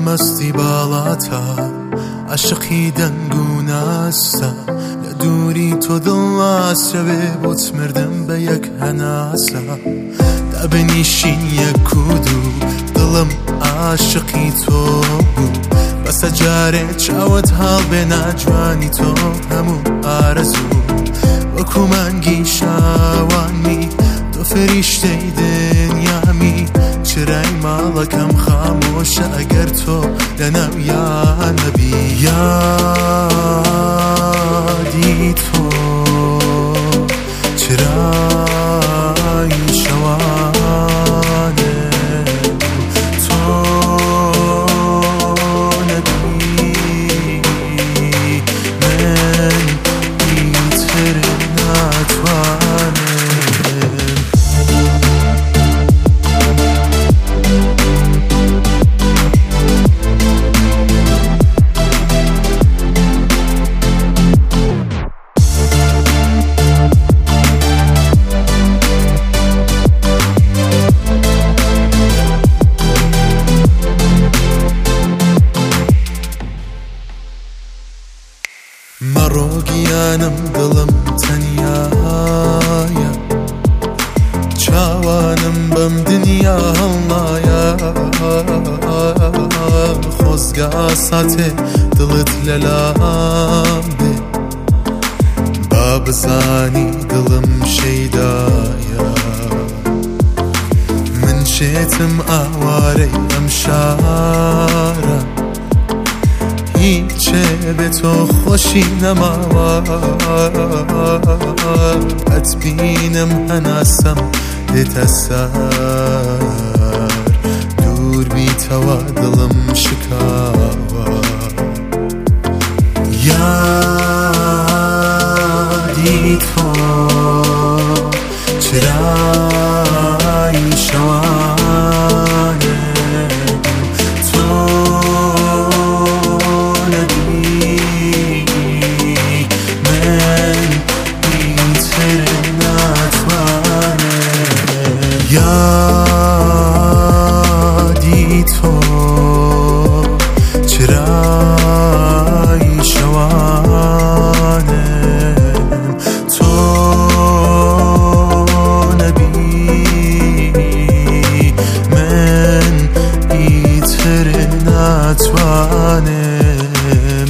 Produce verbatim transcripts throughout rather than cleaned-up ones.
مەستی باڵاتە عاشقی دەنگ و ناسە لە دووری تۆ دڵناسەوێ بۆت مردم بە یەک هەناسە دابنیشین یەک و دوو دڵم عاشقی تۆ بوو بەسە جارێ چاوت هەڵبێنا جوانی تۆ هەموو ئارەزوو وەکو مانگی شاوانی تۆ فریشتەی دنیامی چرای ماڵەکەم خامۆشە ئەگەر تۆ لەناو یان نەبی یادی تۆ چرای شەوانێ تۆ نەبی من ئیتر ناتوانم مەڕۆگیانم دڵم تەنیایە چاوانم بەم دنیا هەڵنایە خۆزگا ساتێ دڵت لەلام بێ با بزانی دڵم شەیدایە من شێتم ئاوارەی ئەم شارە هیچێ بێ تۆ خۆشی نەماوە ئەت بینم هەناسەم دێتە سەر دوور بیتەوە دڵم شکاوە یادی تۆ چرای شەوانێ تۆ یادی تۆ چرای شەوانم تۆ نەبی من ئیتر ناتوانم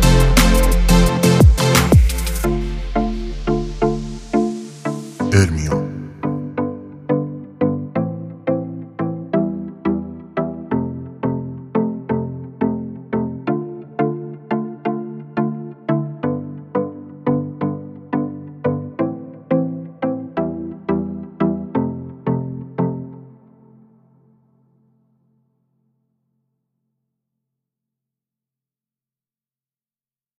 Ermion.